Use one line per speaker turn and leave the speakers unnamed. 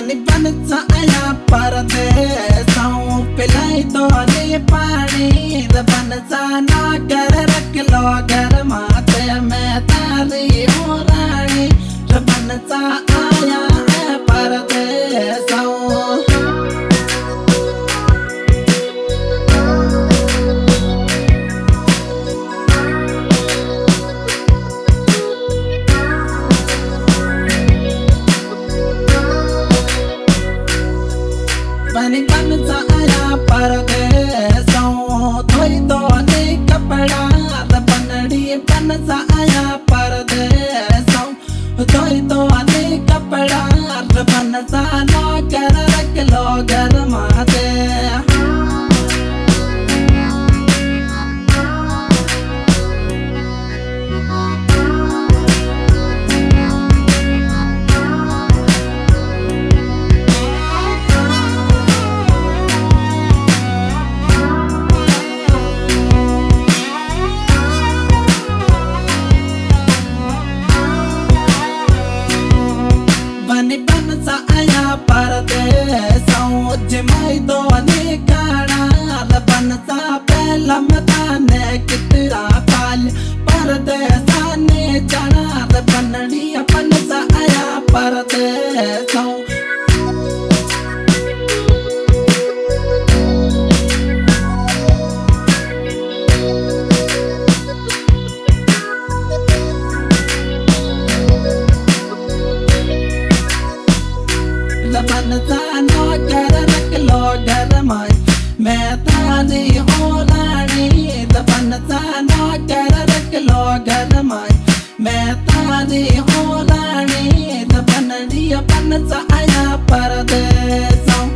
बन बन आया परदेसों पिलाई तो नहीं पानी बन जाना कर रख लो घर माते मैं तारी हूँ रानी बन आया है परदेसों बनी बन आया परदेसों धोई दो नहीं कपड़ा बनड़ी बन आया परदेसों धोई दो नहीं कपड़ा बन जाना कर रख लो घर माते बन आया परदेसों जमाई दो निकाड़ा बन सा पहला मताने कितरा पाल परदेसा ने जाना बनड़ी बन आया परदेसों बन जाना कर रख लो घर माई मैं तारी हूँ रानी बन जाना कर रख लो घर माई मैं तारी हूँ रानी बनड़ी बन आया परदेसों